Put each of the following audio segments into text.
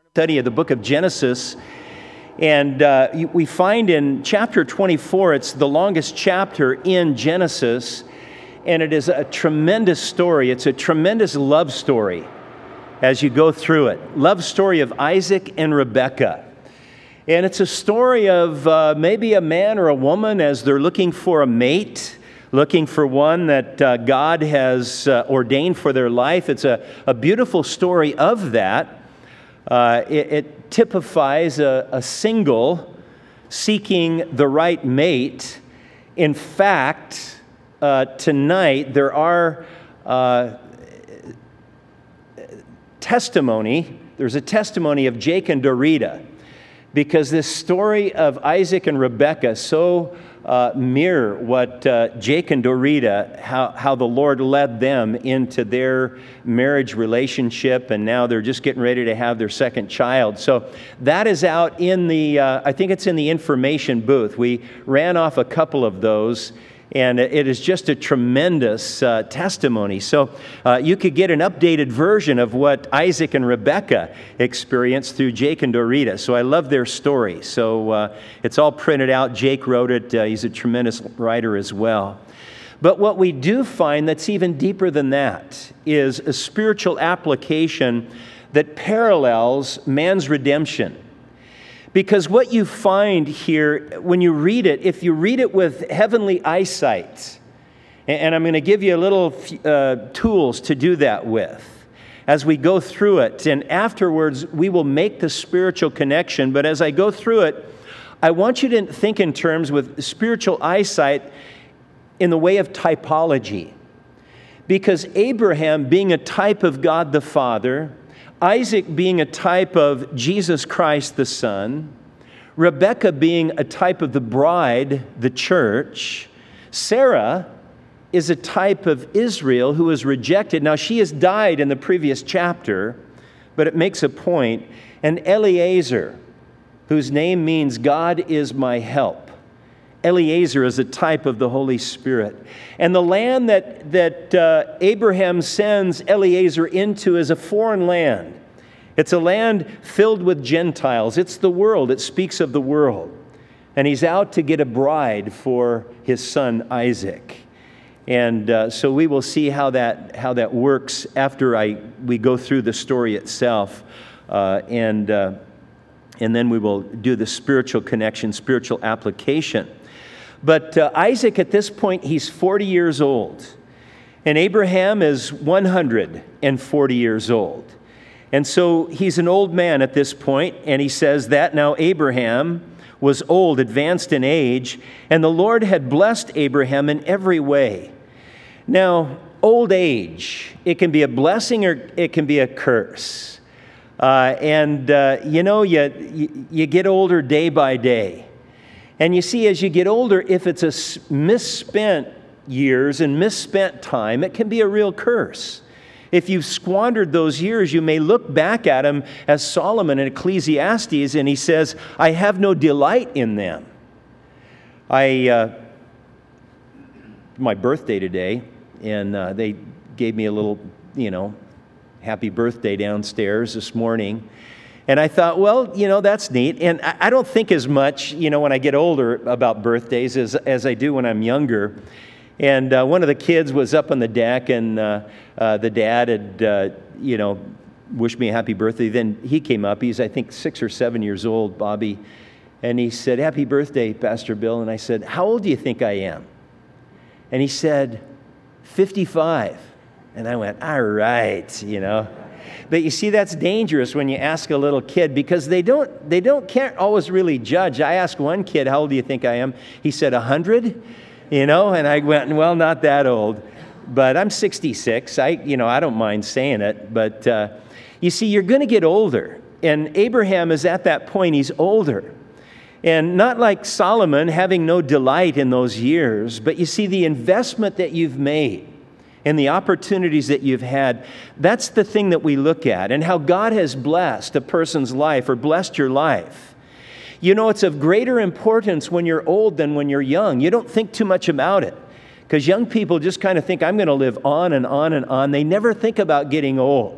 Study of the book of Genesis, and we find in chapter 24, it's the longest chapter in Genesis, and it is a tremendous story. It's a tremendous love story as you go through it. Love story of Isaac and Rebekah. And it's a story of maybe a man or a woman as they're looking for a mate, looking for one that God has ordained for their life. It's a beautiful story of that. It typifies a single seeking the right mate. In fact, tonight there are there's a testimony of Jake and Dorita, because this story of Isaac and Rebekah so mirror what Jake and Dorita, how the Lord led them into their marriage relationship, and now they're just getting ready to have their second child. So that is out in the, I think it's in the information booth. We ran off a couple of those, and it is just a tremendous testimony. So you could get an updated version of what Isaac and Rebekah experienced through Jake and Dorita. So I love their story. So it's all printed out. Jake wrote it. He's a tremendous writer as well. But what we do find that's even deeper than that is a spiritual application that parallels man's redemption. Because what you find here, when you read it, if you read it with heavenly eyesight, and I'm going to give you a little tools to do that with, as we go through it, and afterwards we will make the spiritual connection. But as I go through it, I want you to think in terms with spiritual eyesight in the way of typology. Because Abraham, being a type of God the Father, Isaac being a type of Jesus Christ the Son, Rebekah being a type of the bride, the church, Sarah is a type of Israel who was rejected. Now, she has died in the previous chapter, but it makes a point. And Eliezer, whose name means God is my help. Eliezer is a type of the Holy Spirit. And the land that Abraham sends Eliezer into is a foreign land. It's a land filled with Gentiles. It's the world. It speaks of the world. And he's out to get a bride for his son Isaac. And so we will see how that works after we go through the story itself. And then we will do the spiritual connection, spiritual application. But Isaac, at this point, he's 40 years old. And Abraham is 140 years old. And so he's an old man at this point, and he says that now Abraham was old, advanced in age, and the Lord had blessed Abraham in every way. Now, old age, it can be a blessing or it can be a curse. You get older day by day. And you see, as you get older, if it's a misspent years and misspent time, it can be a real curse. If you've squandered those years, you may look back at them as Solomon in Ecclesiastes, and he says, I have no delight in them. My birthday today, and they gave me a little, happy birthday downstairs this morning. And I thought, well, that's neat. And I don't think as much, when I get older about birthdays as I do when I'm younger. And one of the kids was up on the deck, and the dad had, wished me a happy birthday. Then he came up. He's, I think, 6 or 7 years old, Bobby. And he said, happy birthday, Pastor Bill. And I said, how old do you think I am? And he said, 55. And I went, all right, But you see, that's dangerous when you ask a little kid, because they can't always really judge. I asked one kid, how old do you think I am? He said, 100, and I went, well, not that old, but I'm 66. I don't mind saying it, but you see, you're going to get older, and Abraham is at that point. He's older, and not like Solomon having no delight in those years, but you see, the investment that you've made and the opportunities that you've had, that's the thing that we look at, and how God has blessed a person's life or blessed your life. It's of greater importance when you're old than when you're young. You don't think too much about it, because young people just kind of think, I'm going to live on and on and on. They never think about getting old.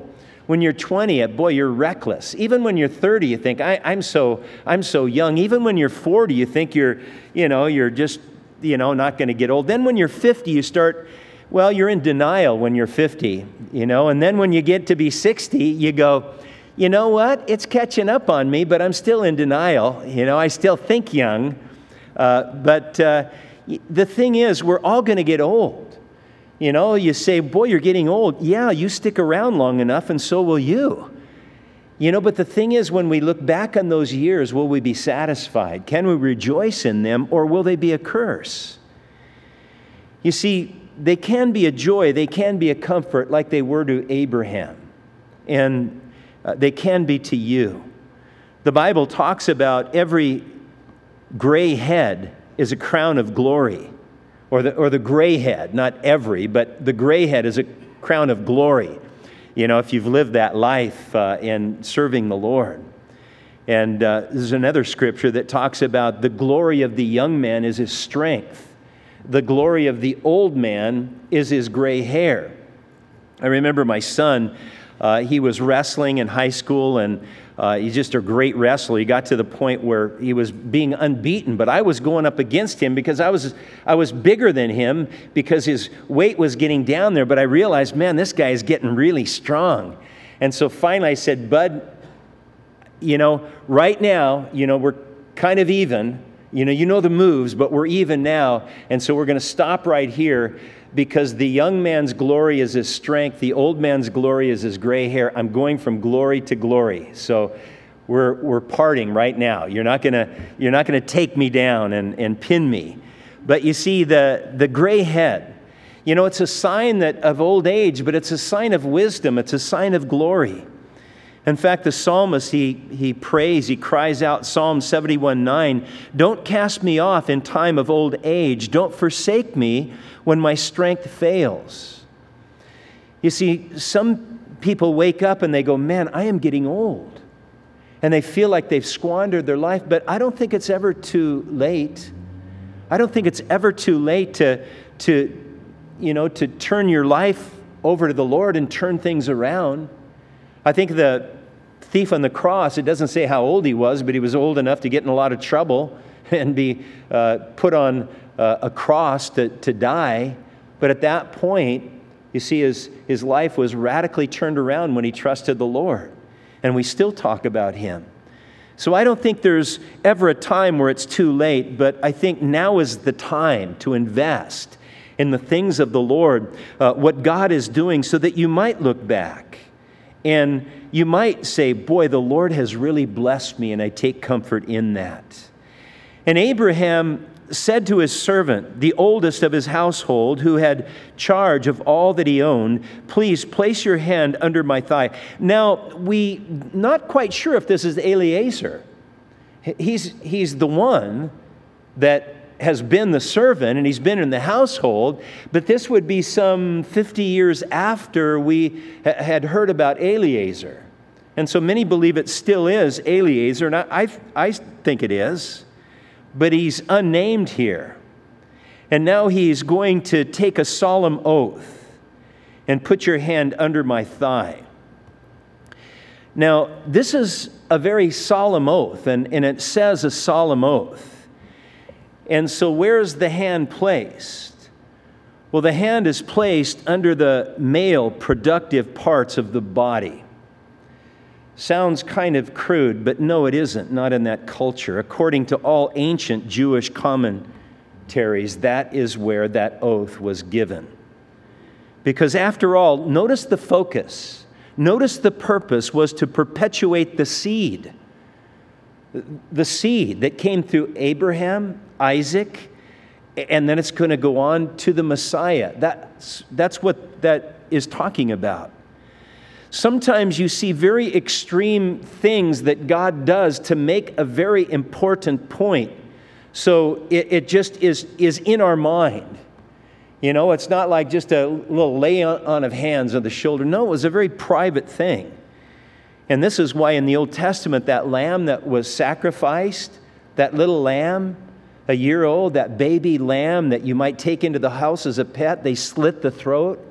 When you're 20, boy, you're reckless. Even when you're 30, you think, I'm so young. Even when you're 40, you think you're just, not going to get old. Then when you're 50, you start, you're in denial when you're 50, And then when you get to be 60, you go, you know what? It's catching up on me, but I'm still in denial. I still think young. But the thing is, we're all going to get old. You say, boy, you're getting old. Yeah, you stick around long enough, and so will you. But the thing is, when we look back on those years, will we be satisfied? Can we rejoice in them, or will they be a curse? You see, they can be a joy, they can be a comfort like they were to Abraham. And they can be to you. The Bible talks about every gray head is a crown of glory. Or the gray head, not every, but the gray head is a crown of glory, if you've lived that life in serving the Lord. And there's another scripture that talks about the glory of the young man is his strength. The glory of the old man is his gray hair. I remember my son, he was wrestling in high school, and he's just a great wrestler. He got to the point where he was being unbeaten, but I was going up against him because I was bigger than him because his weight was getting down there, but I realized, man, this guy is getting really strong. And so finally I said, Bud, right now, we're kind of even. You know the moves, but we're even now, and so we're going to stop right here because the young man's glory is his strength, the old man's glory is his gray hair. I'm going from glory to glory. So we're parting right now. You're not gonna take me down and pin me. But you see, the gray head, it's a sign of old age, but it's a sign of wisdom. It's a sign of glory. In fact, the psalmist, he prays, he cries out, Psalm 71:9, don't cast me off in time of old age. Don't forsake me when my strength fails. You see, some people wake up and they go, man, I am getting old. And they feel like they've squandered their life, but I don't think it's ever too late. I don't think it's ever too late to turn your life over to the Lord and turn things around. I think the thief on the cross, it doesn't say how old he was, but he was old enough to get in a lot of trouble and be put on a cross to die. But at that point, you see, his life was radically turned around when he trusted the Lord. And we still talk about him. So I don't think there's ever a time where it's too late, but I think now is the time to invest in the things of the Lord, what God is doing, so that you might look back and you might say, boy, the Lord has really blessed me, and I take comfort in that. And Abraham said to his servant, the oldest of his household, who had charge of all that he owned, please place your hand under my thigh. Now, we not quite sure if this is Eliezer. He's the one that has been the servant, and he's been in the household, but this would be some 50 years after we had heard about Eliezer. And so many believe it still is Eliezer, and I think it is, but he's unnamed here. And now he's going to take a solemn oath and put your hand under my thigh. Now, this is a very solemn oath, and it says a solemn oath. And so where's the hand placed? Well, the hand is placed under the male productive parts of the body. Sounds kind of crude, but no, it isn't, not in that culture. According to all ancient Jewish commentaries, that is where that oath was given. Because after all, notice the focus. Notice the purpose was to perpetuate the seed. The seed that came through Abraham, Isaac, and then it's going to go on to the Messiah. That's what that is talking about. Sometimes you see very extreme things that God does to make a very important point. So it just is in our mind. It's not like just a little lay on of hands on the shoulder. No, it was a very private thing. And this is why in the Old Testament, that lamb that was sacrificed, that little lamb, a year old, that baby lamb that you might take into the house as a pet, they slit the throat.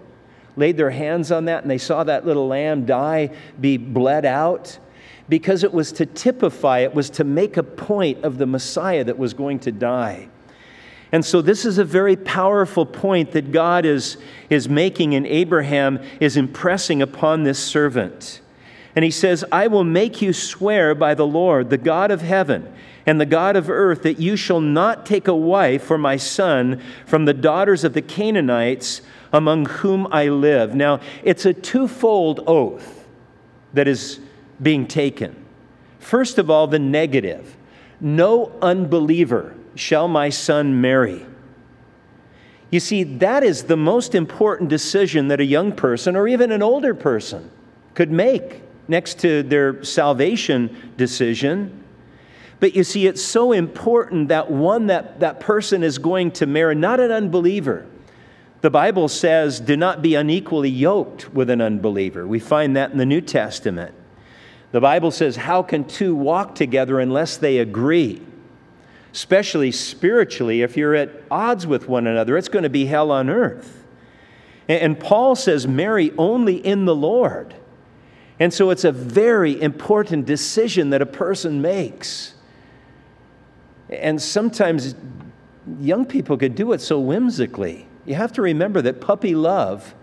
laid their hands on that and they saw that little lamb be bled out? Because it was to typify, it was to make a point of the Messiah that was going to die. And so this is a very powerful point that God is making, and Abraham is impressing upon this servant. And he says, I will make you swear by the Lord, the God of heaven and the God of earth, that you shall not take a wife for my son from the daughters of the Canaanites among whom I live. Now, it's a twofold oath that is being taken. First of all, the negative. No unbeliever shall my son marry. You see, that is the most important decision that a young person or even an older person could make next to their salvation decision. But you see, it's so important that one that person is going to marry, not an unbeliever. The Bible says, do not be unequally yoked with an unbeliever. We find that in the New Testament. The Bible says, how can two walk together unless they agree? Especially spiritually, if you're at odds with one another, it's going to be hell on earth. And Paul says, marry only in the Lord. And so it's a very important decision that a person makes. And sometimes young people could do it so whimsically. You have to remember that puppy love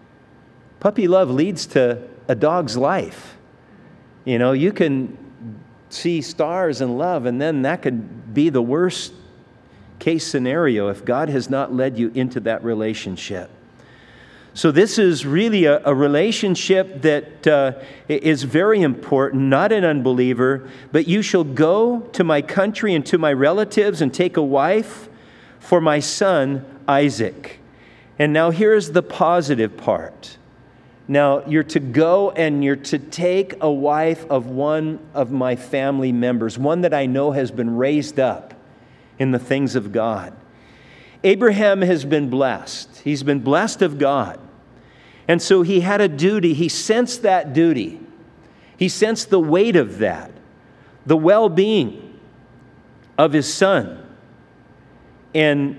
leads to a dog's life. You know, you can see stars and love, and then that could be the worst case scenario if God has not led you into that relationship. So this is really a relationship that is very important, not an unbeliever, but you shall go to my country and to my relatives and take a wife for my son Isaac. And now here's the positive part. Now, you're to go and you're to take a wife of one of my family members, one that I know has been raised up in the things of God. Abraham has been blessed. He's been blessed of God. And so he had a duty. He sensed that duty. He sensed the weight of that, the well-being of his son, and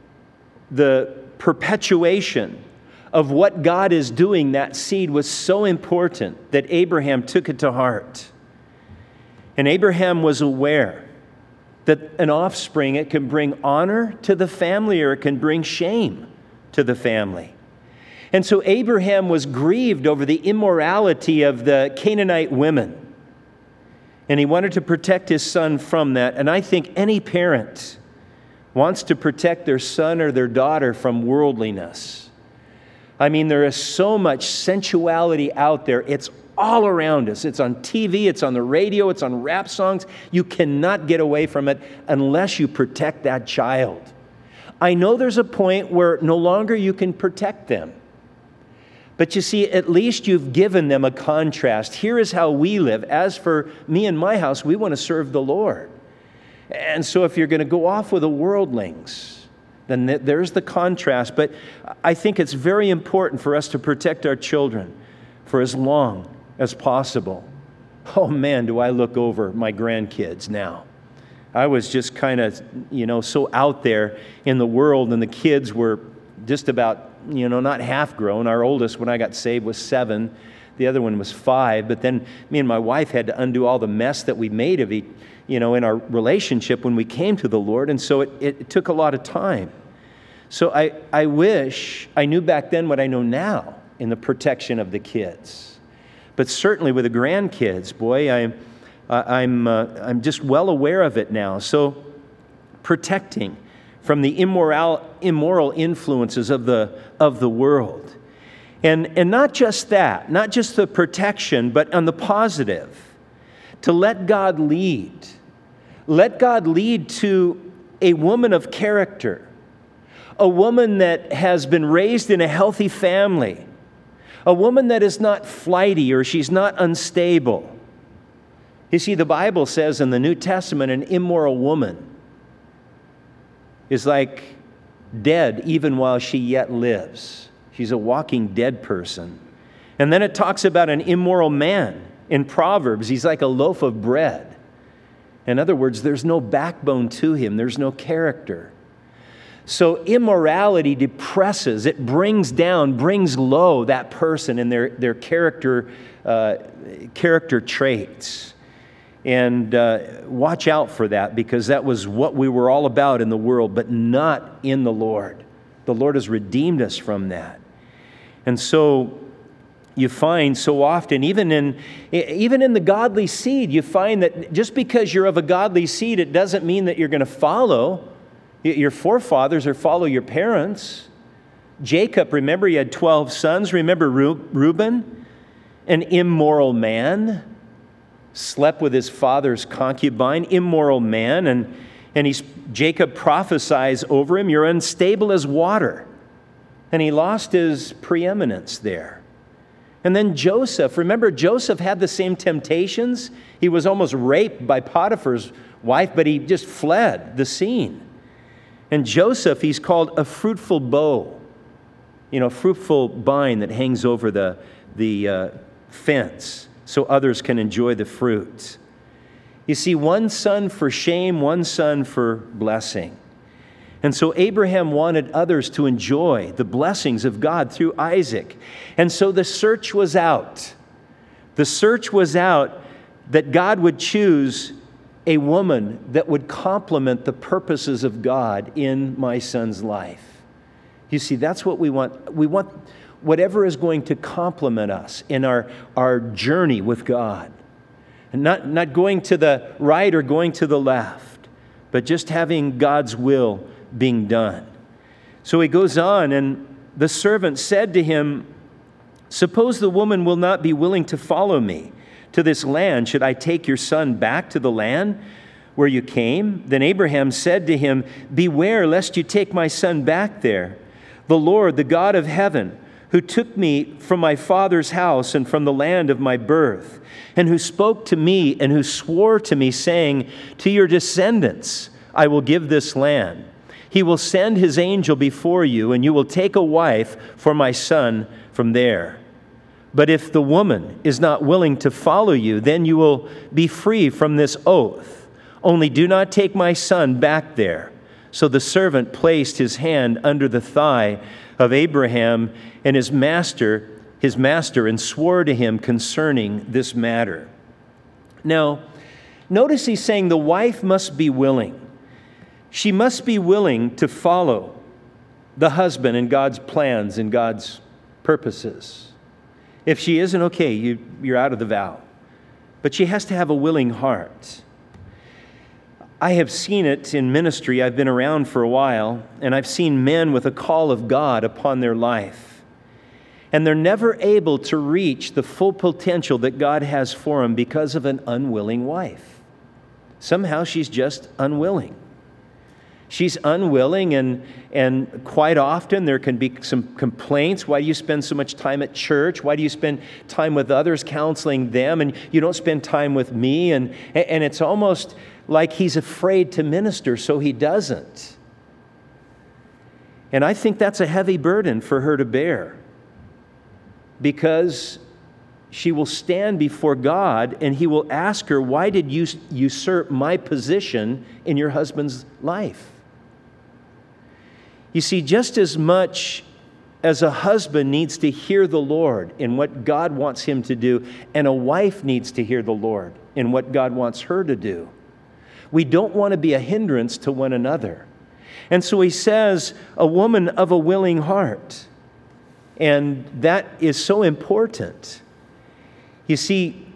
the perpetuation of what God is doing. That seed was so important that Abraham took it to heart. And Abraham was aware that an offspring, it can bring honor to the family or it can bring shame to the family. And so Abraham was grieved over the immorality of the Canaanite women. And he wanted to protect his son from that. And I think any parent wants to protect their son or their daughter from worldliness. I mean, there is so much sensuality out there. It's all around us. It's on TV, it's on the radio, it's on rap songs. You cannot get away from it unless you protect that child. I know there's a point where no longer you can protect them. But you see, at least you've given them a contrast. Here is how we live. As for me and my house, we want to serve the Lord. And so if you're going to go off with the worldlings, then there's the contrast. But I think it's very important for us to protect our children for as long as possible. Oh man, do I look over my grandkids now. I was just kind of, so out there in the world, and the kids were just about, not half grown. Our oldest, when I got saved, was 7. The other one was 5. But then me and my wife had to undo all the mess that we made of it, in our relationship when we came to the Lord. And so it took a lot of time. So I wish I knew back then what I know now in the protection of the kids. But certainly with the grandkids, boy, I'm just well aware of it now. So protecting from the immoral influences of the world. And not just that, not just the protection, but on the positive, to let God lead. Let God lead to a woman of character, a woman that has been raised in a healthy family, a woman that is not flighty or she's not unstable. You see, the Bible says in the New Testament, an immoral woman is like dead even while she yet lives. She's a walking dead person. And then it talks about an immoral man in Proverbs. He's like a loaf of bread. In other words, there's no backbone to him. There's no character. So immorality depresses, it brings down, brings low that person and their character traits. And watch out for that, because that was what we were all about in the world, but not in the Lord. The Lord has redeemed us from that. And so you find so often, even in the godly seed, you find that just because you're of a godly seed, it doesn't mean that you're going to follow your forefathers or follow your parents. Jacob, remember, he had 12 sons. Remember Reuben, an immoral man, slept with his father's concubine, immoral man, and Jacob prophesies over him, you're unstable as water. And he lost his preeminence there. And then Joseph, remember, Joseph had the same temptations. He was almost raped by Potiphar's wife, but he just fled the scene. And Joseph, he's called a fruitful bow, fruitful vine that hangs over the fence so others can enjoy the fruit. You see, one son for shame, one son for blessing. And so Abraham wanted others to enjoy the blessings of God through Isaac. And so the search was out. The search was out that God would choose a woman that would complement the purposes of God in my son's life. You see, that's what we want. We want whatever is going to complement us in our journey with God. And not going to the right or going to the left, but just having God's will being done. So he goes on, and the servant said to him, suppose the woman will not be willing to follow me to this land. Should I take your son back to the land where you came? Then Abraham said to him, beware lest you take my son back there. The Lord, the God of heaven, who took me from my father's house and from the land of my birth, and who spoke to me and who swore to me, saying, to your descendants I will give this land. He will send his angel before you, and you will take a wife for my son from there. But if the woman is not willing to follow you, then you will be free from this oath. Only do not take my son back there. So the servant placed his hand under the thigh of Abraham and his master, and swore to him concerning this matter. Now, notice he's saying the wife must be willing. She must be willing to follow the husband and God's plans and God's purposes. If she isn't, okay, you're out of the vow. But she has to have a willing heart. I have seen it in ministry. I've been around for a while, and I've seen men with a call of God upon their life. And they're never able to reach the full potential that God has for them because of an unwilling wife. Somehow she's just unwilling. She's unwilling, and quite often there can be some complaints. Why do you spend so much time at church? Why do you spend time with others counseling them, and you don't spend time with me? And it's almost like he's afraid to minister, so he doesn't. And I think that's a heavy burden for her to bear, because she will stand before God and he will ask her, why did you usurp my position in your husband's life? You see, just as much as a husband needs to hear the Lord in what God wants him to do, and a wife needs to hear the Lord in what God wants her to do, we don't want to be a hindrance to one another. And so he says, a woman of a willing heart. And that is so important. You see,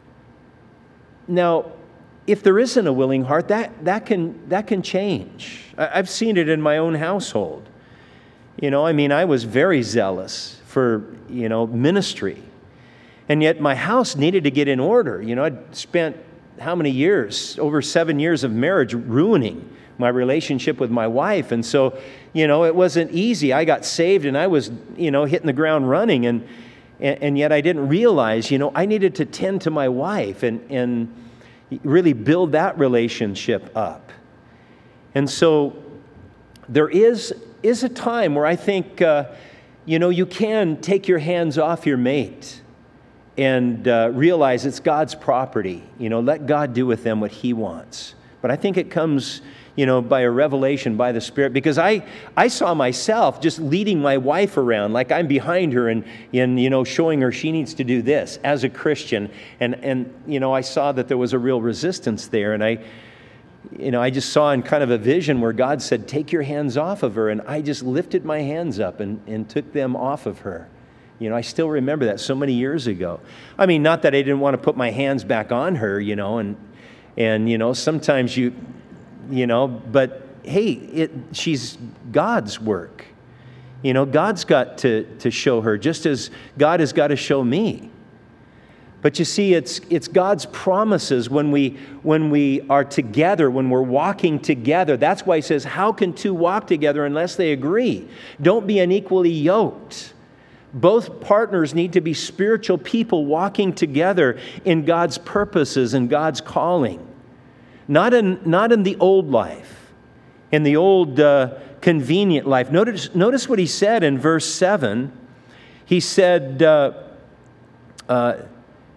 now, if there isn't a willing heart, that can change. I've seen it in my own household. I was very zealous for, ministry. And yet my house needed to get in order. I'd spent how many years, over 7 years of marriage, ruining my relationship with my wife. And so, it wasn't easy. I got saved and I was, hitting the ground running. And yet I didn't realize, I needed to tend to my wife and really build that relationship up. And so there is a time where I think, you can take your hands off your mate and realize it's God's property. Let God do with them what he wants. But I think it comes, by a revelation by the Spirit, because I saw myself just leading my wife around like I'm behind her and showing her she needs to do this as a Christian. And I saw that there was a real resistance there. And I just saw in kind of a vision where God said, take your hands off of her. And I just lifted my hands up and took them off of her. I still remember that so many years ago. I mean, not that I didn't want to put my hands back on her, and sometimes but hey, she's God's work. God's got to show her, just as God has got to show me. But you see, it's God's promises when we are together, when we're walking together. That's why he says, how can two walk together unless they agree? Don't be unequally yoked. Both partners need to be spiritual people walking together in God's purposes and God's calling. Not in the old life, in the old convenient life. Notice what he said in verse 7. He said that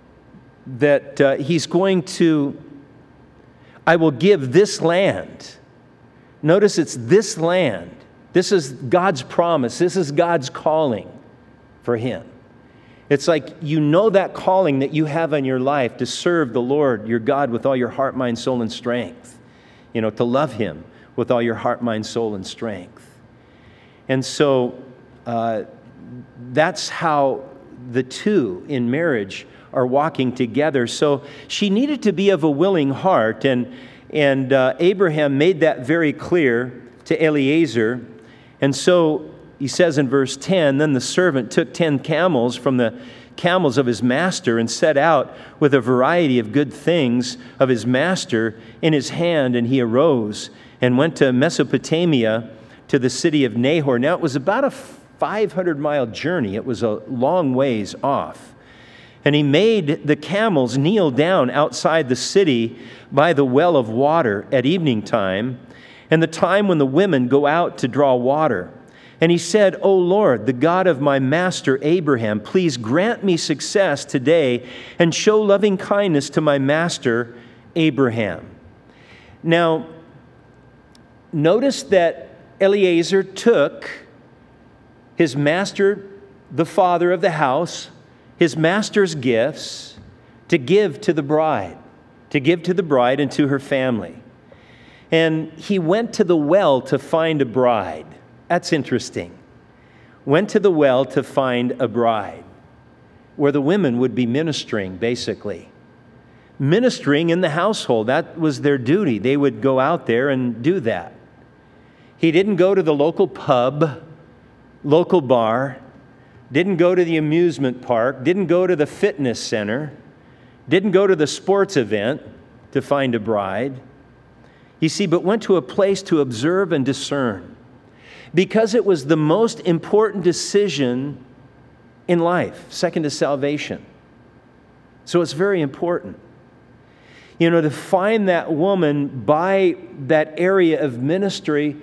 he's going to, I will give this land. Notice it's this land. This is God's promise. This is God's calling for him. It's like that calling that you have in your life to serve the Lord, your God, with all your heart, mind, soul, and strength. To love him with all your heart, mind, soul, and strength. And so that's how the two in marriage are walking together. So she needed to be of a willing heart, and Abraham made that very clear to Eliezer. And so he says in verse 10, then the servant took 10 camels from the camels of his master and set out with a variety of good things of his master in his hand, and he arose and went to Mesopotamia to the city of Nahor. Now it was about a 500-mile journey. It was a long ways off. And he made the camels kneel down outside the city by the well of water at evening time, and the time when the women go out to draw water. And he said, O Lord, the God of my master Abraham, please grant me success today and show loving kindness to my master Abraham. Now, notice that Eliezer took his master, the father of the house, his master's gifts to give to the bride and to her family. And he went to the well to find a bride. That's interesting. Went to the well to find a bride, where the women would be ministering, basically. Ministering in the household. That was their duty. They would go out there and do that. He didn't go to the local pub, local bar, didn't go to the amusement park, didn't go to the fitness center, didn't go to the sports event to find a bride. You see, but went to a place to observe and discern, because it was the most important decision in life, second to salvation. So it's very important. To find that woman by that area of ministering,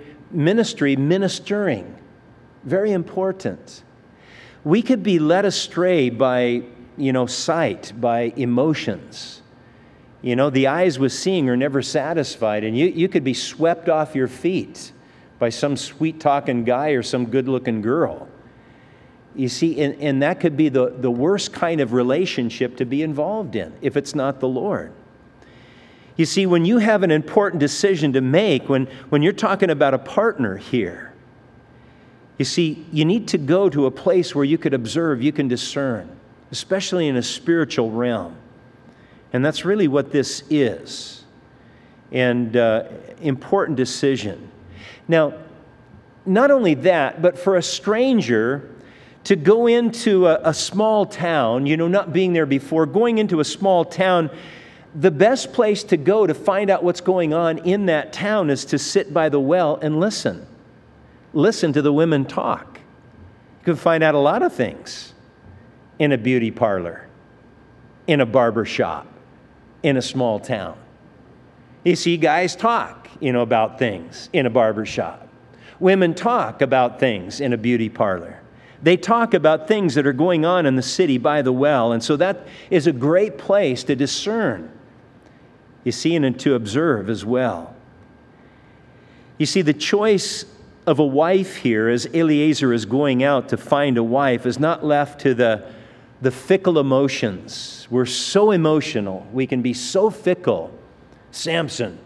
very important. We could be led astray by, sight, by emotions. The eyes with seeing are never satisfied, and you could be swept off your feet by some sweet-talking guy or some good-looking girl. You see, and that could be the worst kind of relationship to be involved in if it's not the Lord. You see, when you have an important decision to make, when you're talking about a partner here, you see, you need to go to a place where you could observe, you can discern, especially in a spiritual realm. And that's really what this is. And important decision. Now, not only that, but for a stranger to go into a small town, not being there before, going into a small town, the best place to go to find out what's going on in that town is to sit by the well and listen. Listen to the women talk. You can find out a lot of things in a beauty parlor, in a barber shop, in a small town. You see guys talk, about things in a barber shop. Women talk about things in a beauty parlor. They talk about things that are going on in the city by the well. And so that is a great place to discern, you see, and to observe as well. You see, the choice of a wife here, as Eliezer is going out to find a wife, is not left to the fickle emotions. We're so emotional. We can be so fickle. Samson,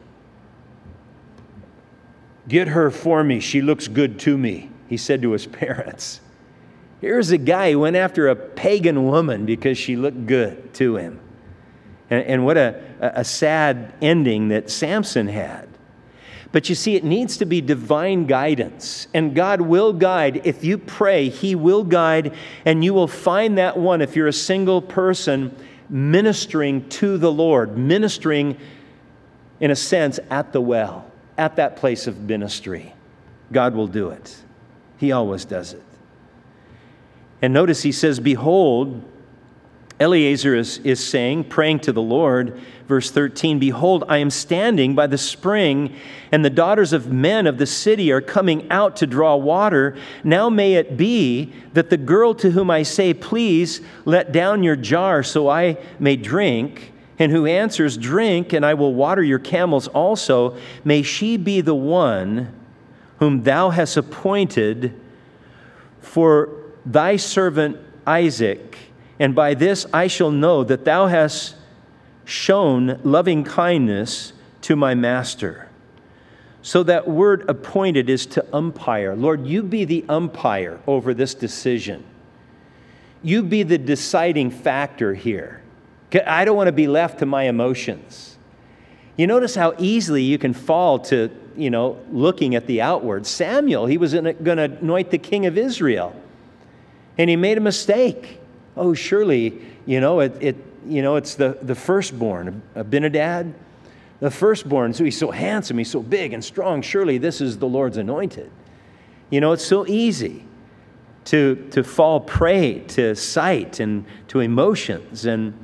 get her for me. She looks good to me, he said to his parents. Here's a guy who went after a pagan woman because she looked good to him. And what a sad ending that Samson had. But you see, it needs to be divine guidance. And God will guide. If you pray, He will guide. And you will find that one, if you're a single person, ministering to the Lord. Ministering, in a sense, at the well. At that place of ministry. God will do it. He always does it. And notice He says, behold, Eliezer is saying, praying to the Lord, verse 13, behold, I am standing by the spring, and the daughters of men of the city are coming out to draw water. Now may it be that the girl to whom I say, please let down your jar so I may drink, and who answers, drink, and I will water your camels also, may she be the one whom thou hast appointed for thy servant Isaac. And by this I shall know that thou hast shown loving kindness to my master. So that word appointed is to umpire. Lord, you be the umpire over this decision. You be the deciding factor here. I don't want to be left to my emotions. You notice how easily you can fall to, looking at the outward. Samuel, he was going to anoint the king of Israel. And he made a mistake. Oh, surely, it's the firstborn, Abinadab, the firstborn. So he's so handsome, he's so big and strong. Surely this is the Lord's anointed. It's so easy to fall prey to sight and to emotions. And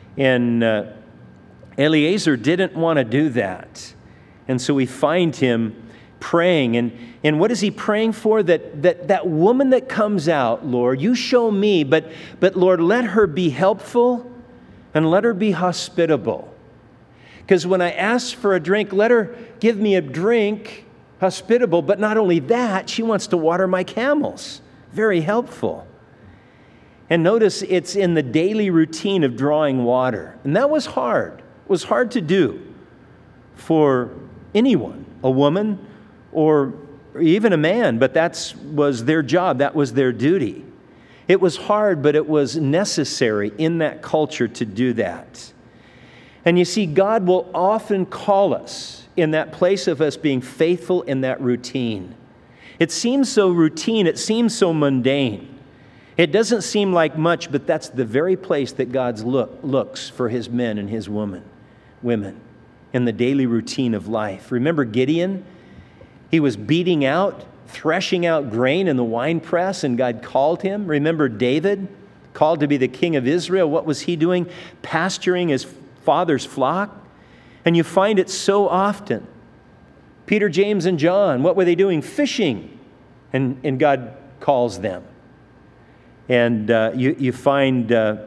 Eliezer didn't want to do that. And so we find him praying. And what is he praying for? That woman that comes out, Lord, you show me, but Lord, let her be helpful and let her be hospitable. Because when I ask for a drink, let her give me a drink, hospitable, but not only that, she wants to water my camels. Very helpful. And notice it's in the daily routine of drawing water. And that was hard. It was hard to do for anyone, a woman, or even a man, but that was their job, that was their duty. It was hard, but it was necessary in that culture to do that. And you see, God will often call us in that place of us being faithful in that routine. It seems so routine, it seems so mundane. It doesn't seem like much, but that's the very place that God looks for His men and His women in the daily routine of life. Remember Gideon? He was beating out, threshing out grain in the winepress, and God called him. Remember David, called to be the king of Israel. What was he doing? Pasturing his father's flock. And you find it so often. Peter, James, and John, what were they doing? Fishing. And God calls them. And you find,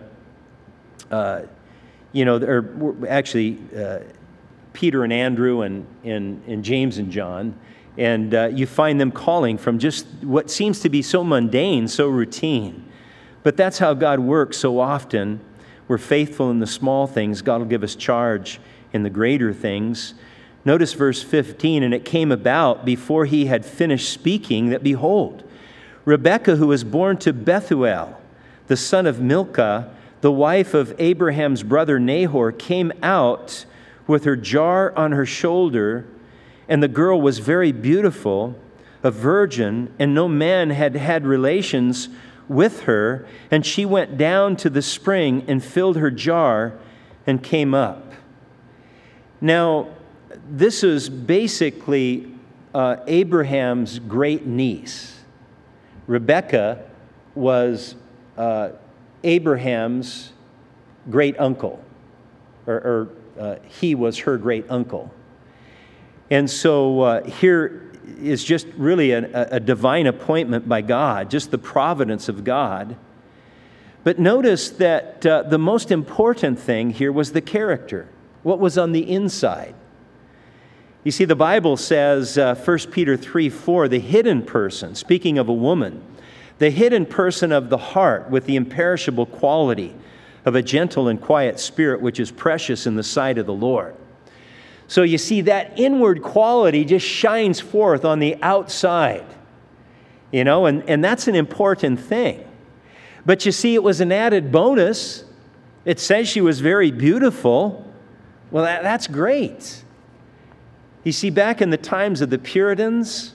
Peter and Andrew and James and John. And you find them calling from just what seems to be so mundane, so routine. But that's how God works so often. We're faithful in the small things. God will give us charge in the greater things. Notice verse 15, and it came about before he had finished speaking that, behold, Rebekah, who was born to Bethuel, the son of Milcah, the wife of Abraham's brother Nahor, came out with her jar on her shoulder. And the girl was very beautiful, a virgin, and no man had had relations with her. And she went down to the spring and filled her jar and came up. Now, this is basically Abraham's great niece. Rebekah was Abraham's great uncle, or he was her great uncle. And so here is just really a divine appointment by God, just the providence of God. But notice that the most important thing here was the character, what was on the inside. You see, the Bible says, 1 Peter 3:4, the hidden person, speaking of a woman, the hidden person of the heart with the imperishable quality of a gentle and quiet spirit, which is precious in the sight of the Lord. So you see, that inward quality just shines forth on the outside, and that's an important thing. But you see, it was an added bonus. It says she was very beautiful. Well, that's great. You see, back in the times of the Puritans,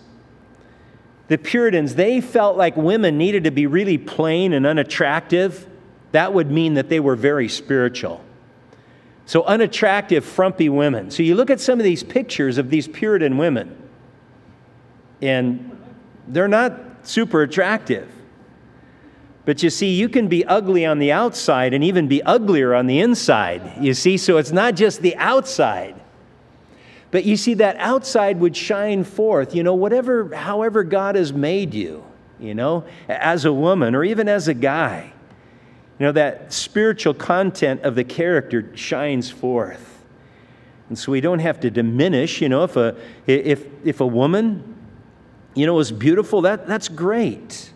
they felt like women needed to be really plain and unattractive. That would mean that they were very spiritual. So unattractive, frumpy women. So you look at some of these pictures of these Puritan women, and they're not super attractive. But you see, you can be ugly on the outside and even be uglier on the inside. You see, so it's not just the outside. But you see, that outside would shine forth, however God has made you, as a woman or even as a guy. That spiritual content of the character shines forth. And so we don't have to diminish, if a woman, is beautiful, that's great.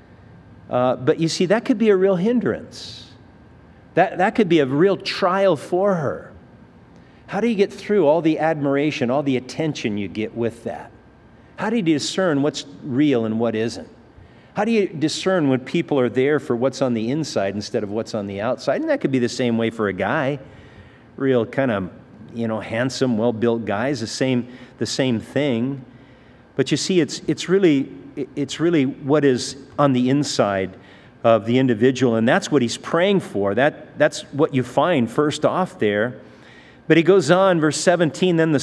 But you see, that could be a real hindrance. That could be a real trial for her. How do you get through all the admiration, all the attention you get with that? How do you discern what's real and what isn't? How do you discern when people are there for what's on the inside instead of what's on the outside? And that could be the same way for a guy. Real kind of, handsome, well-built guys, the same thing. But you see, it's really what is on the inside of the individual, and that's what he's praying for. That's what you find first off there. But he goes on, verse 17, then the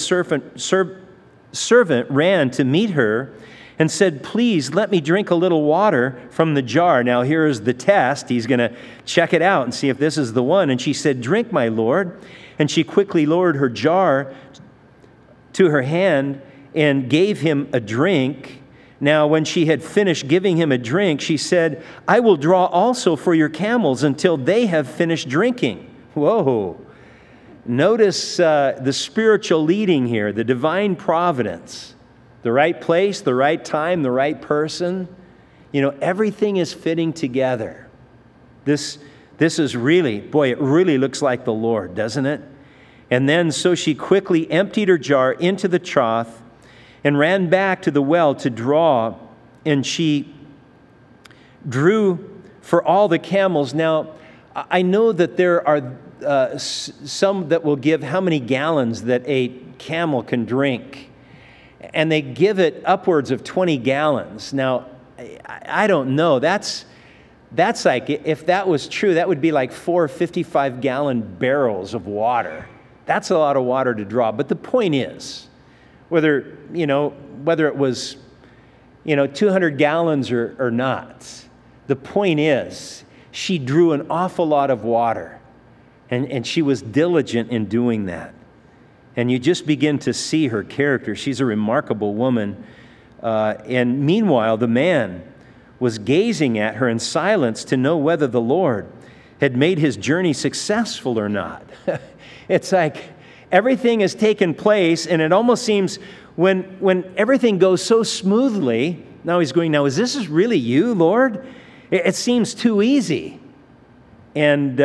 servant ran to meet her and said, please let me drink a little water from the jar. Now here's the test. He's going to check it out and see if this is the one. And she said, drink, my Lord. And she quickly lowered her jar to her hand and gave him a drink. Now when she had finished giving him a drink, she said, I will draw also for your camels until they have finished drinking. Whoa. Notice the spiritual leading here, the divine providence. The right place, the right time, the right person. Everything is fitting together. This is really, it really looks like the Lord, doesn't it? And then so she quickly emptied her jar into the trough and ran back to the well to draw, and she drew for all the camels. Now, I know that there are some that will give how many gallons that a camel can drink. And they give it upwards of 20 gallons. Now, I don't know. That's like, if that was true, that would be like 4 55-gallon barrels of water. That's a lot of water to draw. But the point is, whether it was, 200 gallons or not, the point is, she drew an awful lot of water. And she was diligent in doing that. And you just begin to see her character. She's a remarkable woman. And meanwhile, the man was gazing at her in silence to know whether the Lord had made his journey successful or not. It's like everything has taken place, and it almost seems when everything goes so smoothly, now he's going, now is this really you, Lord? It seems too easy. And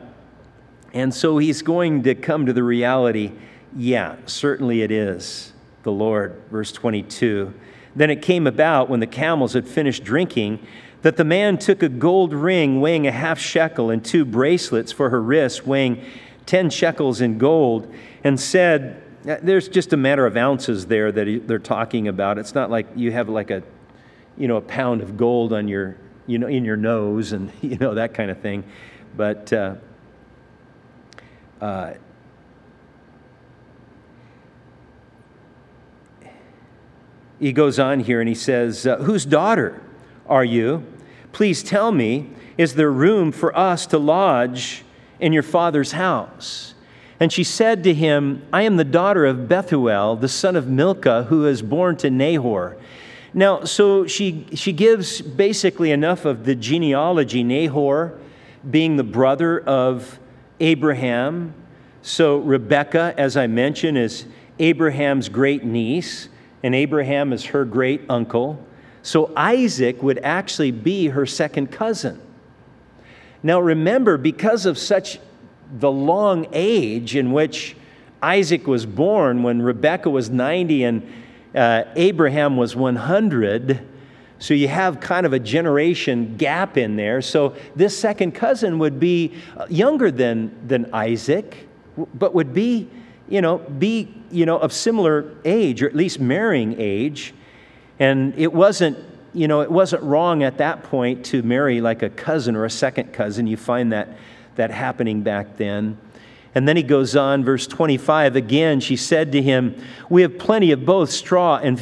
so he's going to come to the reality, yeah, certainly it is the Lord. Verse 22. Then it came about when the camels had finished drinking that the man took a gold ring weighing a half shekel and 2 bracelets for her wrists weighing 10 shekels in gold and said, there's just a matter of ounces there that they're talking about. It's not like you have like a pound of gold on your, in your nose and, that kind of thing. But he goes on here and he says, whose daughter are you? Please tell me, is there room for us to lodge in your father's house? And she said to him, I am the daughter of Bethuel, the son of Milcah, who is born to Nahor. Now, so she gives basically enough of the genealogy, Nahor being the brother of Abraham. So Rebekah, as I mentioned, is Abraham's great niece, and Abraham is her great uncle. So Isaac would actually be her second cousin. Now remember, because of such the long age in which Isaac was born, when Rebekah was 90 and Abraham was 100, so you have kind of a generation gap in there. So this second cousin would be younger than Isaac, but would be of similar age, or at least marrying age. And it wasn't wrong at that point to marry like a cousin or a second cousin. You find that happening back then. And then he goes on, verse 25, again, she said to him, "We have plenty of both straw and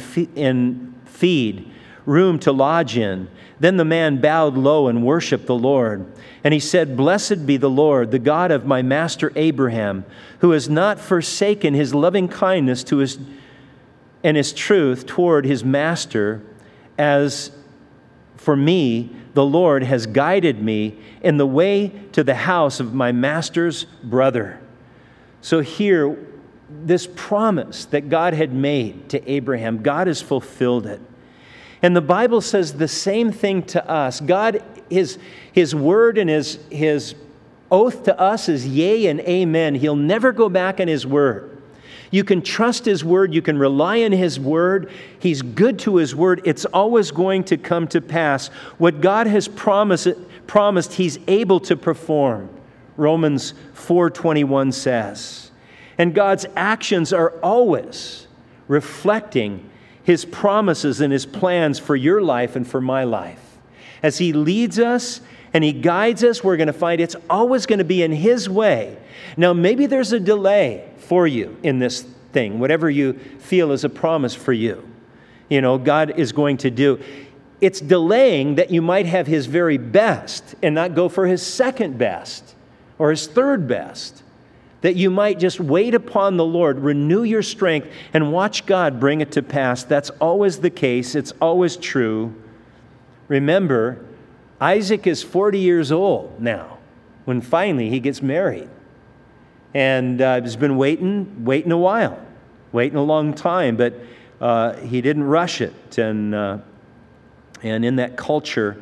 feed, room to lodge in." Then the man bowed low and worshiped the Lord. And he said, "Blessed be the Lord, the God of my master Abraham, who has not forsaken his loving kindness and his truth toward his master, as for me, the Lord has guided me in the way to the house of my master's brother." So here, this promise that God had made to Abraham, God has fulfilled it. And the Bible says the same thing to us. God, His word and His oath to us is yea and amen. He'll never go back on His word. You can trust His word. You can rely on His word. He's good to His word. It's always going to come to pass. What God has promised He's able to perform. Romans 4:21 says. And God's actions are always reflecting His promises and His plans for your life and for my life. As He leads us and He guides us, we're going to find it's always going to be in His way. Now, maybe there's a delay for you in this thing, whatever you feel is a promise for you. God is going to do. It's delaying that you might have His very best and not go for His second best or His third best. That you might just wait upon the Lord, renew your strength, and watch God bring it to pass. That's always the case. It's always true. Remember, Isaac is 40 years old now when finally he gets married. And he's been waiting a while, waiting a long time, but he didn't rush it. And in that culture,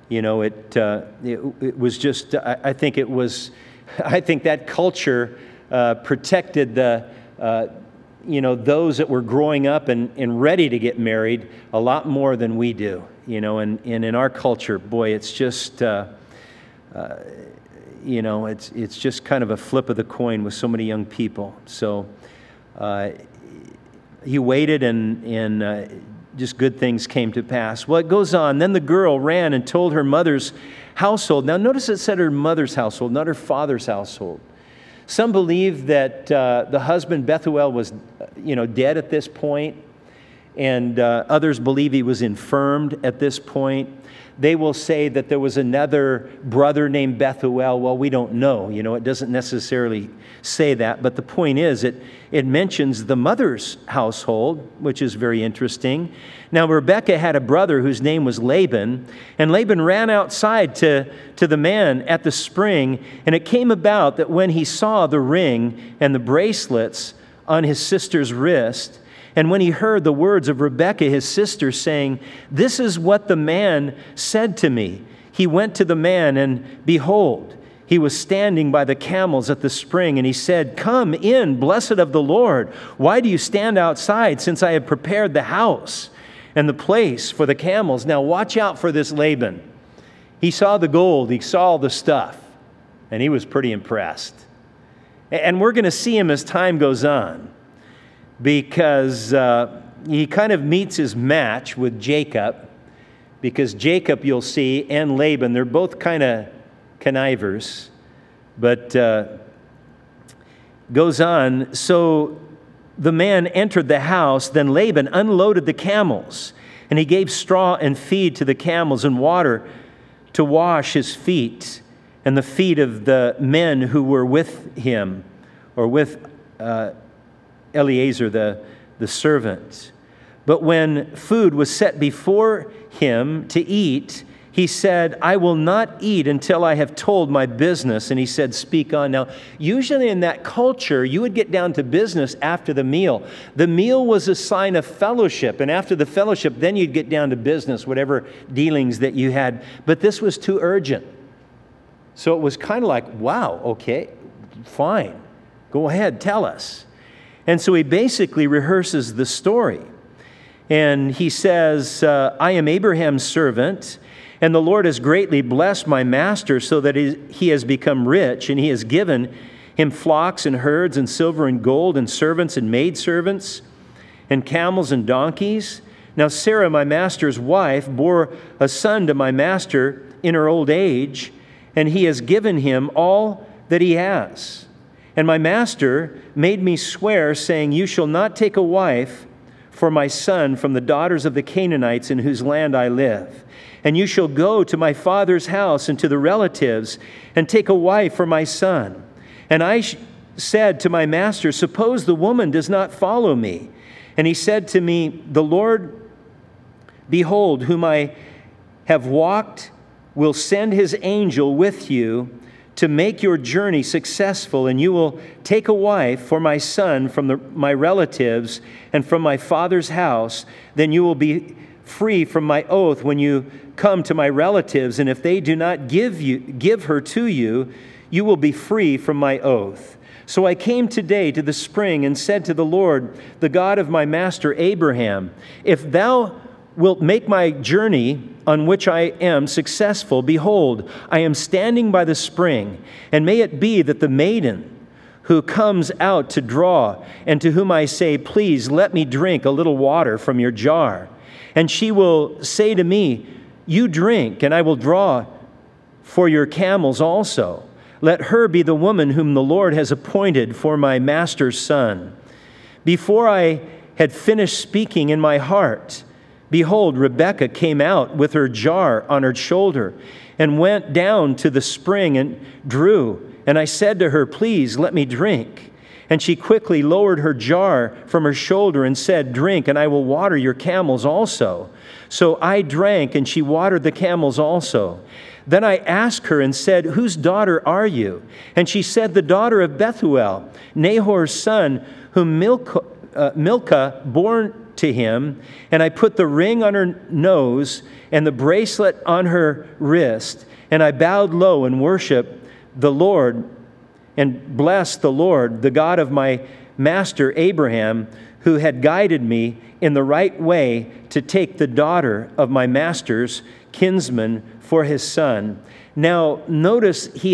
it was just, I think that culture protected those that were growing up and ready to get married a lot more than we do. And in our culture, boy, it's just, it's just kind of a flip of the coin with so many young people. So he waited and just good things came to pass. Well, it goes on. Then the girl ran and told her mother's household. Now notice it said her mother's household, not her father's household. Some believe that the husband Bethuel was, dead at this point, and others believe he was infirmed at this point. They will say that there was another brother named Bethuel. Well, we don't know. It doesn't necessarily say that. But the point is, it mentions the mother's household, which is very interesting. Now, Rebekah had a brother whose name was Laban. And Laban ran outside to the man at the spring. And it came about that when he saw the ring and the bracelets on his sister's wrist, and when he heard the words of Rebekah, his sister, saying, "This is what the man said to me," he went to the man, and behold, he was standing by the camels at the spring, and he said, "Come in, blessed of the Lord. Why do you stand outside, since I have prepared the house and the place for the camels?" Now watch out for this Laban. He saw the gold, he saw the stuff, and he was pretty impressed. And we're going to see him as time goes on, because he kind of meets his match with Jacob, because Jacob, you'll see, and Laban, they're both kind of connivers, but goes on. So the man entered the house, then Laban unloaded the camels, and he gave straw and feed to the camels and water to wash his feet and the feet of the men who were with him, or with Eliezer, the servant. But when food was set before him to eat, he said, I will not eat until I have told my business. And he said, speak on. Now, usually in that culture, you would get down to business after the meal. The meal was a sign of fellowship. And after the fellowship, then you'd get down to business, whatever dealings that you had. But this was too urgent. So it was kind of like, wow, okay, fine. Go ahead, tell us. And so he basically rehearses the story. And he says, I am Abraham's servant, and the Lord has greatly blessed my master so that he has become rich, and he has given him flocks and herds and silver and gold and servants and maidservants and camels and donkeys. Now Sarah, my master's wife, bore a son to my master in her old age, and he has given him all that he has. And my master made me swear, saying, you shall not take a wife for my son from the daughters of the Canaanites in whose land I live. And you shall go to my father's house and to the relatives and take a wife for my son. And I said to my master, suppose the woman does not follow me. And he said to me, the Lord, behold, whom I have walked, will send his angel with you to make your journey successful, and you will take a wife for my son from my relatives and from my father's house. Then you will be free from my oath when you come to my relatives, and if they do not give her to you, you will be free from my oath. So I came today to the spring and said to the Lord, the God of my master Abraham, if thou wilt make my journey on which I am successful, behold, I am standing by the spring, and may it be that the maiden who comes out to draw, and to whom I say, please let me drink a little water from your jar, and she will say to me, you drink, and I will draw for your camels also. Let her be the woman whom the Lord has appointed for my master's son. Before I had finished speaking in my heart, behold, Rebekah came out with her jar on her shoulder and went down to the spring and drew. And I said to her, please let me drink. And she quickly lowered her jar from her shoulder and said, drink, and I will water your camels also. So I drank, and she watered the camels also. Then I asked her and said, whose daughter are you? And she said, the daughter of Bethuel, Nahor's son, whom Milcah bore to him. And I put the ring on her nose and the bracelet on her wrist, and I bowed low and worshiped the Lord and blessed the Lord, the God of my master Abraham, who had guided me in the right way to take the daughter of my master's kinsman for his son. Now, notice he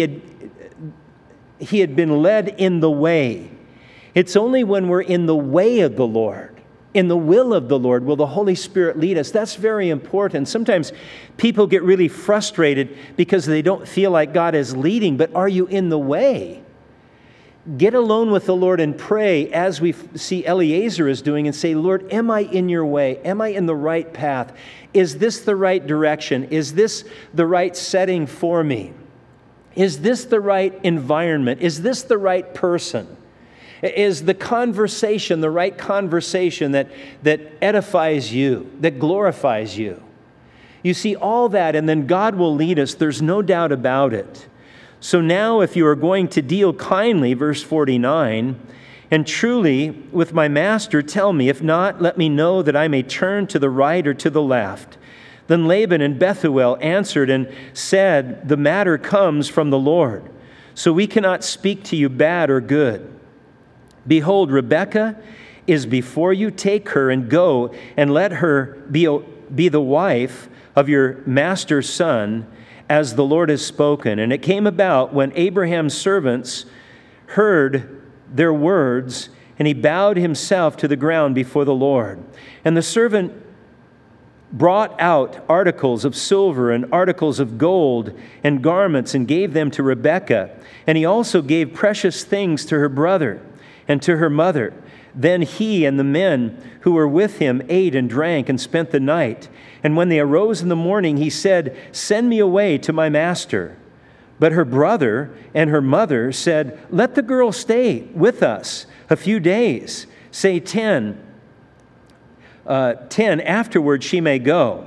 had been led in the way. It's only when we're in the way of the Lord, in the will of the Lord, will the Holy Spirit lead us. That's very important. Sometimes people get really frustrated because they don't feel like God is leading, but are you in the way? Get alone with the Lord and pray as we see Eliezer is doing and say, Lord, am I in your way? Am I in the right path? Is this the right direction? Is this the right setting for me? Is this the right environment? Is this the right person? Is the conversation the right conversation that edifies you, that glorifies you? You see all that, and then God will lead us. There's no doubt about it. So now if you are going to deal kindly, verse 49, and truly with my master, tell me. If not, let me know that I may turn to the right or to the left. Then Laban and Bethuel answered and said, the matter comes from the Lord, so we cannot speak to you bad or good. Behold, Rebekah is before you. Take her and go, and let her be the wife of your master's son, as the Lord has spoken. And it came about when Abraham's servants heard their words, and he bowed himself to the ground before the Lord. And the servant brought out articles of silver and articles of gold and garments and gave them to Rebekah. And he also gave precious things to her brother and to her mother. Then he and the men who were with him ate and drank and spent the night. And when they arose in the morning, he said, send me away to my master. But her brother and her mother said, let the girl stay with us a few days, say 10. 10, afterward she may go.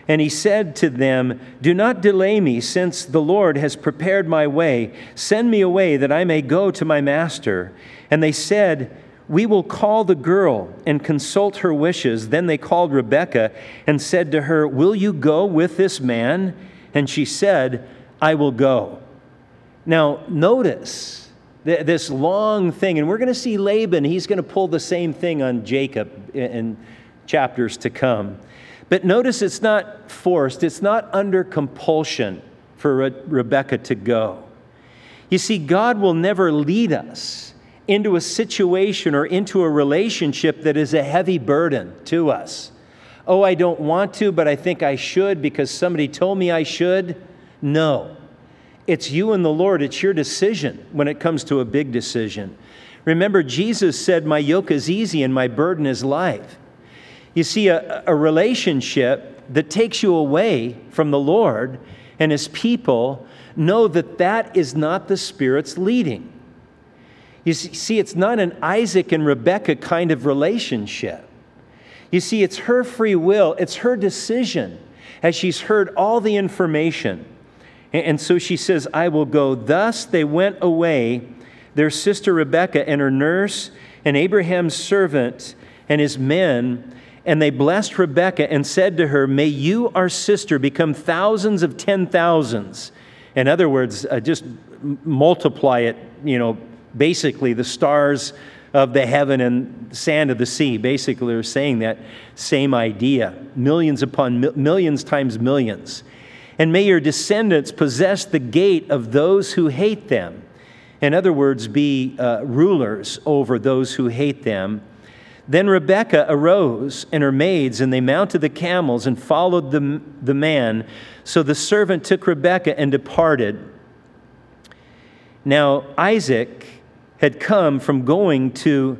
And he said to them, "Do not delay me, since the Lord has prepared my way. Send me away that I may go to my master." And they said, "We will call the girl and consult her wishes." Then they called Rebekah and said to her, "Will you go with this man?" And she said, "I will go." Now, notice this long thing, and we're going to see Laban, he's going to pull the same thing on Jacob in chapters to come. But notice it's not forced, it's not under compulsion for Rebekah to go. You see, God will never lead us into a situation or into a relationship that is a heavy burden to us. Oh, I don't want to, but I think I should because somebody told me I should. No. It's you and the Lord. It's your decision when it comes to a big decision. Remember, Jesus said, "My yoke is easy and my burden is light." You see, a relationship that takes you away from the Lord and His people, know that that is not the Spirit's leading. You see, it's not an Isaac and Rebekah kind of relationship. You see, it's her free will, it's her decision as she's heard all the information. And so she says, "I will go." Thus they went away, their sister Rebekah and her nurse, and Abraham's servant and his men, and they blessed Rebekah and said to her, "May you, our sister, become thousands of 10,000s." In other words, just multiply it, basically the stars of the heaven and sand of the sea. Basically, they're saying that same idea. Millions upon millions times millions. "And may your descendants possess the gate of those who hate them." In other words, be rulers over those who hate them. Then Rebekah arose and her maids, and they mounted the camels and followed the man. So the servant took Rebekah and departed. Now Isaac had come from going to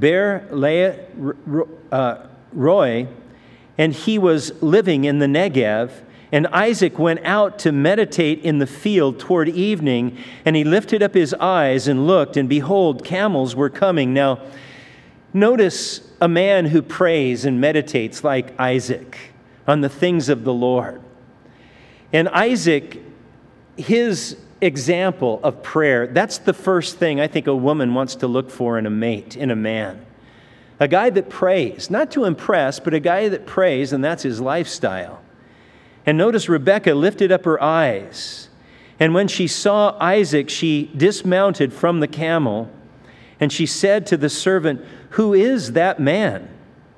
Beer-lahai-roi, and he was living in the Negev. And Isaac went out to meditate in the field toward evening, and he lifted up his eyes and looked, and behold, camels were coming. Now, notice a man who prays and meditates like Isaac on the things of the Lord. And Isaac, his example of prayer, that's the first thing I think a woman wants to look for in a mate, in a man. A guy that prays, not to impress, but a guy that prays, and that's his lifestyle. And notice Rebekah lifted up her eyes, and when she saw Isaac, she dismounted from the camel, and she said to the servant, "Who is that man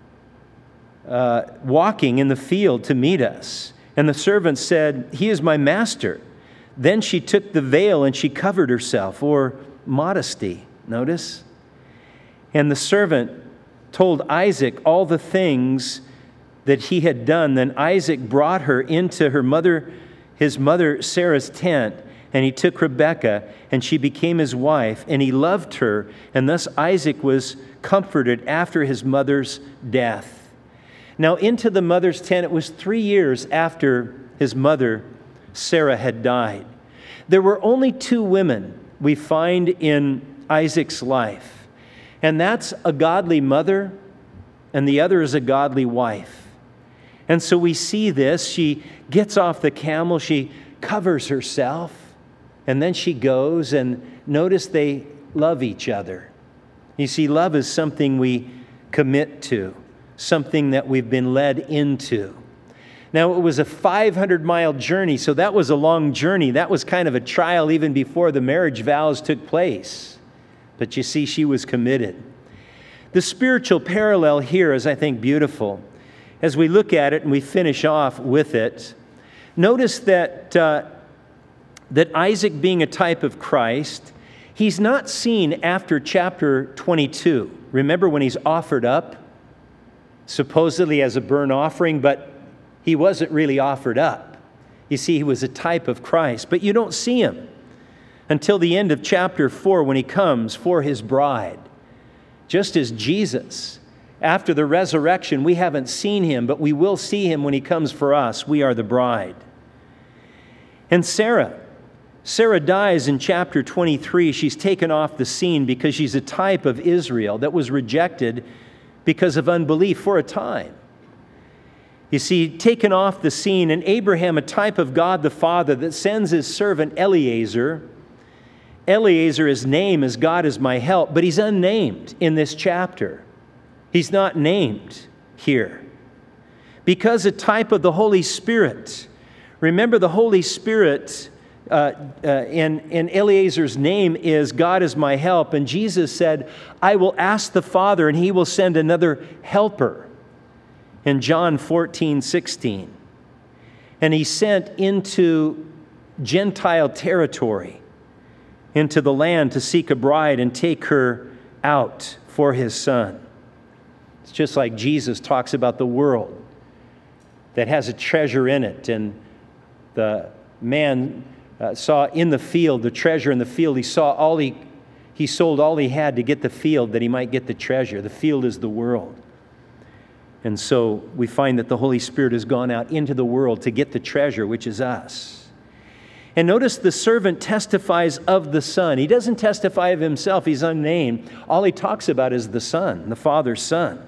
walking in the field to meet us?" And the servant said, "He is my master." Then she took the veil and she covered herself, or modesty, notice. And the servant told Isaac all the things that he had done. Then Isaac brought her into his mother Sarah's tent, and he took Rebekah, and she became his wife, and he loved her, and thus Isaac was comforted after his mother's death. Now into the mother's tent, it was 3 years after his mother Sarah had died. There were only 2 women we find in Isaac's life, and that's a godly mother, and the other is a godly wife. And so we see this. She gets off the camel, she covers herself, and then she goes, and notice they love each other. You see, love is something we commit to, something that we've been led into. Now, it was a 500-mile journey, so that was a long journey. That was kind of a trial even before the marriage vows took place. But you see, she was committed. The spiritual parallel here is, I think, beautiful. As we look at it and we finish off with it, notice that Isaac, being a type of Christ, he's not seen after chapter 22. Remember when he's offered up, supposedly as a burnt offering, but he wasn't really offered up. You see, he was a type of Christ, but you don't see him until the end of chapter 4 when he comes for his bride. Just as Jesus, after the resurrection, we haven't seen him, but we will see him when he comes for us. We are the bride. And Sarah dies in chapter 23. She's taken off the scene because she's a type of Israel that was rejected because of unbelief for a time. You see, taken off the scene, and Abraham, a type of God the Father that sends his servant Eliezer. Eliezer, his name is God is my help, but he's unnamed in this chapter. He's not named here. Because a type of the Holy Spirit. Remember, the Holy Spirit in Eliezer's name is God is my help. And Jesus said, I will ask the Father, and he will send another helper. In John 14:16. And he sent into Gentile territory, into the land to seek a bride and take her out for his Son. It's just like Jesus talks about the world that has a treasure in it. And the man saw in the field, the treasure in the field. He sold all he had to get the field that he might get the treasure. The field is the world. And so we find that the Holy Spirit has gone out into the world to get the treasure, which is us. And notice the servant testifies of the Son. He doesn't testify of himself. He's unnamed. All he talks about is the Son, the Father's Son.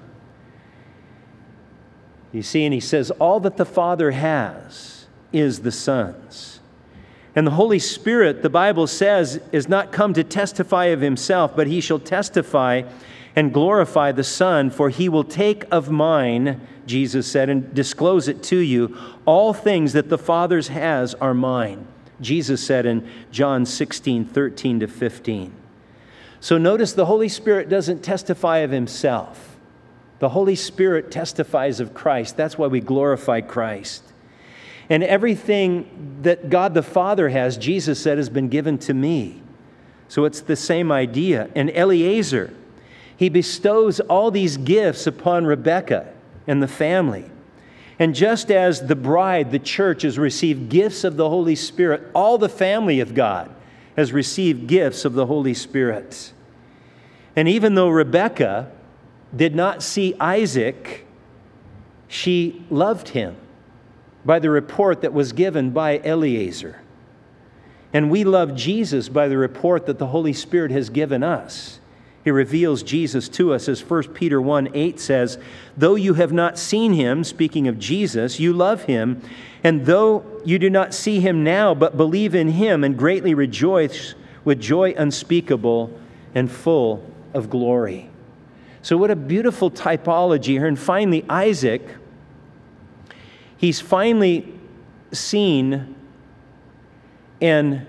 You see, and he says, all that the Father has is the Son's. And the Holy Spirit, the Bible says, is not come to testify of himself, but he shall testify and glorify the Son, for he will take of mine, Jesus said, and disclose it to you. All things that the Father has are mine. Jesus said in John 16:13-15. So notice the Holy Spirit doesn't testify of himself. The Holy Spirit testifies of Christ. That's why we glorify Christ. And everything that God the Father has, Jesus said, has been given to me. So it's the same idea. And Eliezer, he bestows all these gifts upon Rebekah and the family. And just as the bride, the church, has received gifts of the Holy Spirit, all the family of God has received gifts of the Holy Spirit. And even though Rebekah did not see Isaac, she loved him by the report that was given by Eliezer. And we love Jesus by the report that the Holy Spirit has given us. He reveals Jesus to us, as 1 Peter 1:8 says, though you have not seen him, speaking of Jesus, you love him, and though you do not see him now, but believe in him and greatly rejoice with joy unspeakable and full of glory. So what a beautiful typology here. And finally, Isaac, he's finally seen, and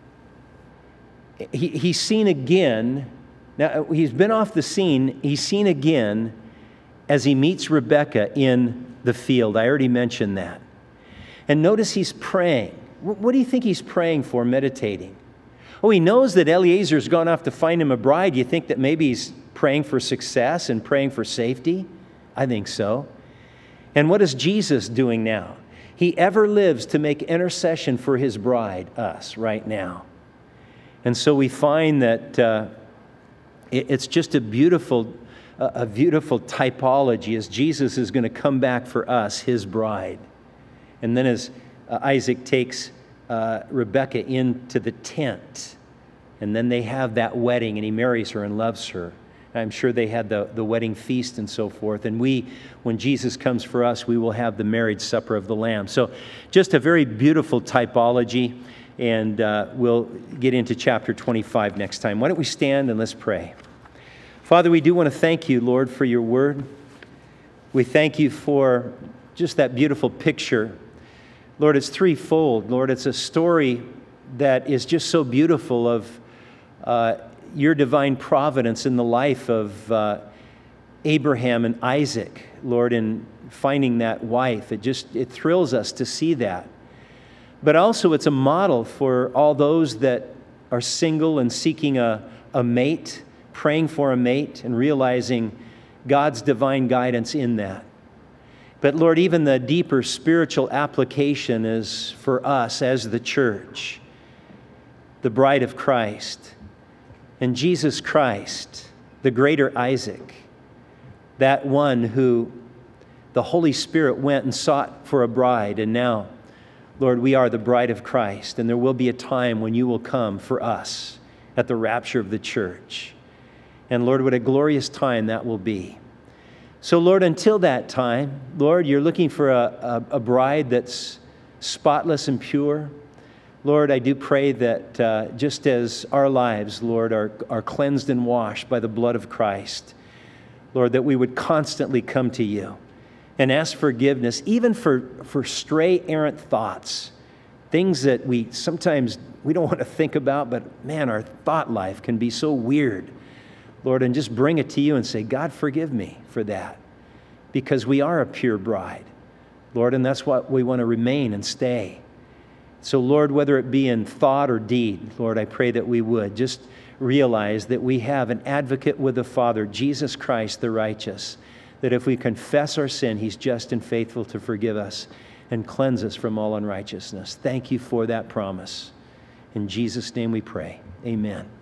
he's seen again. Now, he's been off the scene. He's seen again as he meets Rebekah in the field. I already mentioned that. And notice he's praying. What do you think he's praying for, meditating? Oh, he knows that Eliezer's gone off to find him a bride. You think that maybe he's praying for success and praying for safety? I think so. And what is Jesus doing now? He ever lives to make intercession for his bride, us, right now. And so we find that it's just a beautiful typology as Jesus is going to come back for us, his bride. And then as Isaac takes Rebekah into the tent, and then they have that wedding, and he marries her and loves her. I'm sure they had the wedding feast and so forth. And when Jesus comes for us, we will have the marriage supper of the Lamb. So just a very beautiful typology. And we'll get into chapter 25 next time. Why don't we stand and let's pray. Father, we do want to thank you, Lord, for your word. We thank you for just that beautiful picture. Lord, it's threefold. Lord, it's a story that is just so beautiful of your divine providence in the life of Abraham and Isaac, Lord, in finding that wife. It thrills us to see that. But also it's a model for all those that are single and seeking a mate, praying for a mate and realizing God's divine guidance in that. But Lord, even the deeper spiritual application is for us as the church, the bride of Christ, and Jesus Christ, the greater Isaac, that one who the Holy Spirit went and sought for a bride, and now, Lord, we are the bride of Christ, and there will be a time when you will come for us at the rapture of the church. And Lord, what a glorious time that will be. So, Lord, until that time, Lord, you're looking for a bride that's spotless and pure. Lord, I do pray that just as our lives, Lord, are cleansed and washed by the blood of Christ, Lord, that we would constantly come to you and ask forgiveness, even for stray, errant thoughts, things that we don't want to think about, but man, our thought life can be so weird. Lord, and just bring it to you and say, God, forgive me for that, because we are a pure bride, Lord, and that's what we want to remain and stay. So, Lord, whether it be in thought or deed, Lord, I pray that we would just realize that we have an advocate with the Father, Jesus Christ the righteous, that if we confess our sin, He's just and faithful to forgive us and cleanse us from all unrighteousness. Thank you for that promise. In Jesus' name we pray. Amen.